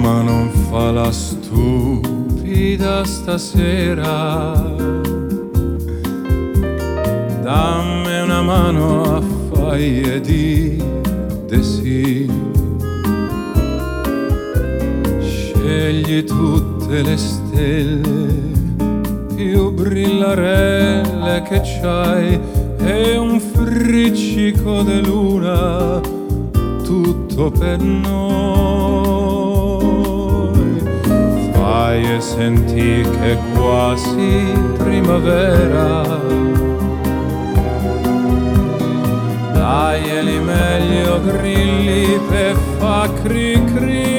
Roma non fa la stupida stasera, dammi una mano a fare di sì. Scegli tutte le stelle più brillarelle che c'hai e un friccico di luna, tutto per noi. Fai e senti che è quasi primavera, dai li meglio grilli per fa cri cri.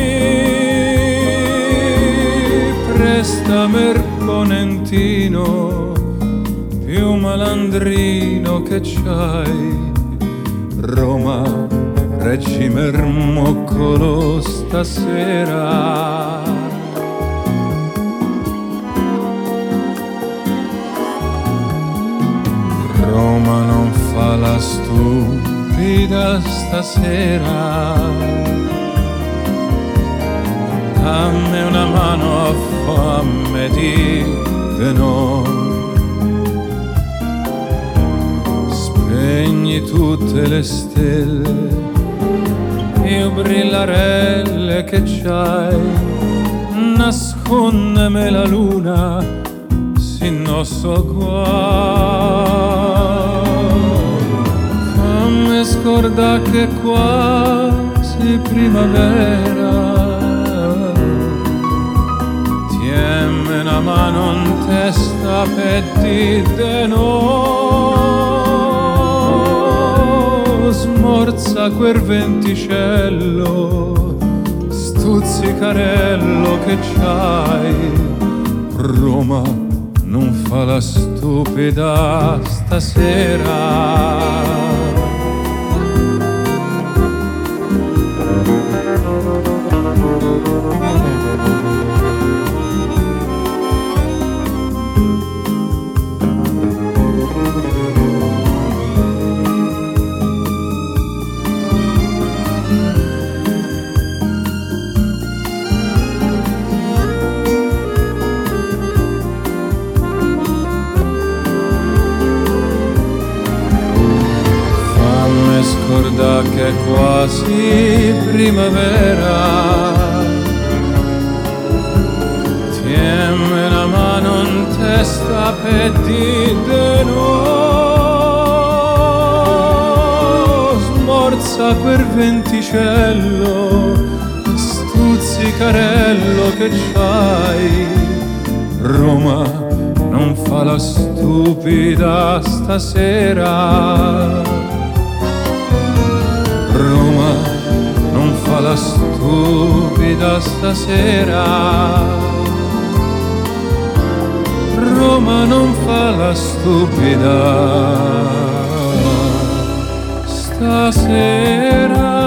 Presta merconentino più malandrino che c'hai. Roma, reggi mermoccolo stasera. Roma non fa la stupida stasera, dammi una mano a fammi di noi. Spegni tutte le stelle più brillarelle che c'hai, nascondeme la luna, si non so qua. Fammi scordare che è quasi primavera, tienmi una mano in testa per dire no. Smorza quel venticello, stuzzicarello che c'hai. Roma non fa la stupida stasera. Scorda che è quasi primavera, tienmi una mano in testa per dire no. Smorza quel venticello, stuzzicarello che c'hai. Roma non fa la stupida stasera. Roma non fa la stupida stasera. Roma non fa la stupida stasera.